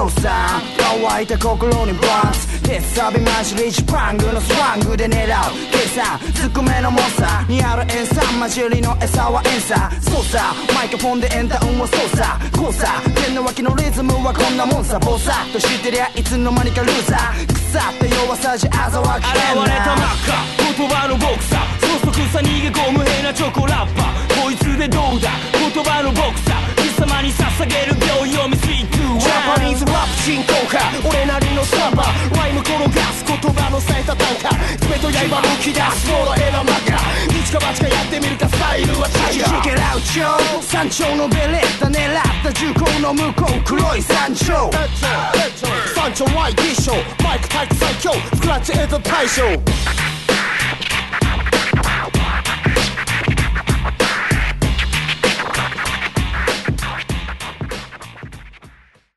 量産乾いた心にバンツ手サビマジリッチプラングのスワングで狙う計算ずくめの猛者にある塩酸混じりの餌は塩酸操作マイクフォンでエンタ運を操作交差天の脇のリズムはこんなもんさボサッとしてりゃいつの間にかルーザー腐った弱さじあざわきれんな現れたマッカ言葉のボクサーそそくさ逃げ込む変なチョコラッパーこいつでどうだ言葉のボクサー貴様に捧げる秒読みスイートジャパニーズラップ進行家俺なりのサンバライム転がす言葉の冴えた短歌爪と刃むき出すもの絵の中一か八かやってみるかスタイルは違うチケラウチョウ山頂のベレッタ狙った銃口の向こう黒い山頂山頂は一緒マイクタイプ最強スクラッチエンタ大賞